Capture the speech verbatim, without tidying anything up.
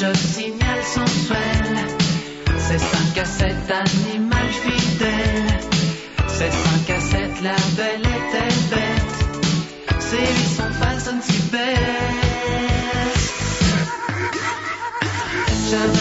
je signale sensuel. C'est cinq à sept animal fidèle. C'est cinq à sept, la belle est-elle bête. Ses vies sont façonnes si belles. J'avais